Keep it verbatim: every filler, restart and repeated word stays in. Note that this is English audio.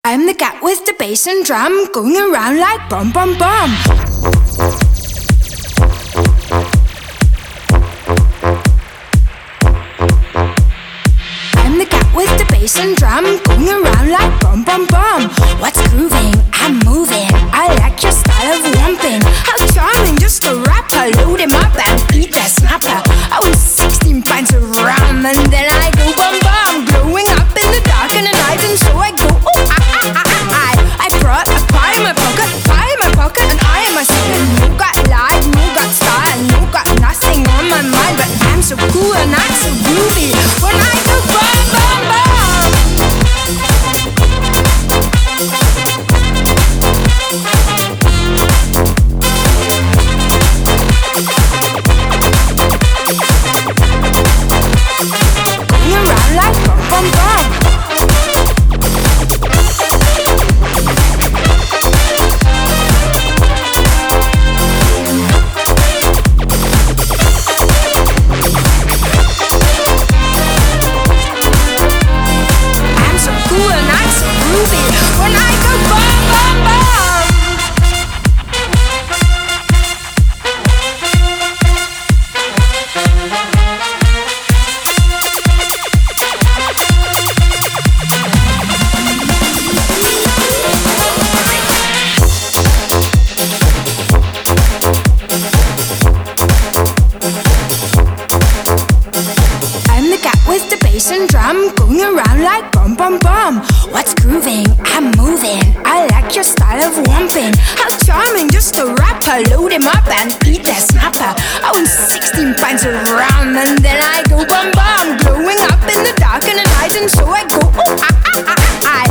I'm the cat with the bass and drum, going around like bum bum bum. I'm the cat with the bass and drum, going around like bum bum bum. What's grooving? I'm moving. I like your style of romping. How charming, just a rapper. Load him up and eat a snapper. I was sixteen pints of rum and then I go bum bum, glowing up in the dark in the night, and so I go oh ah ah ah ah ah. I brought a pie in my pocket, pie in my pocket, and I am a second. No got life, no got style, no got nothing on my mind, but I'm so cool and I'm so groovy when I go bum bum bum. And drum, going around like bum bum bum. What's grooving? I'm moving. I like your style of romping. How charming, just a rapper. Load him up and eat a snapper. I was sixteen pints of rum and then I go bum bum, glowing up in the dark in the night, and so I go oh ah ah ah ah.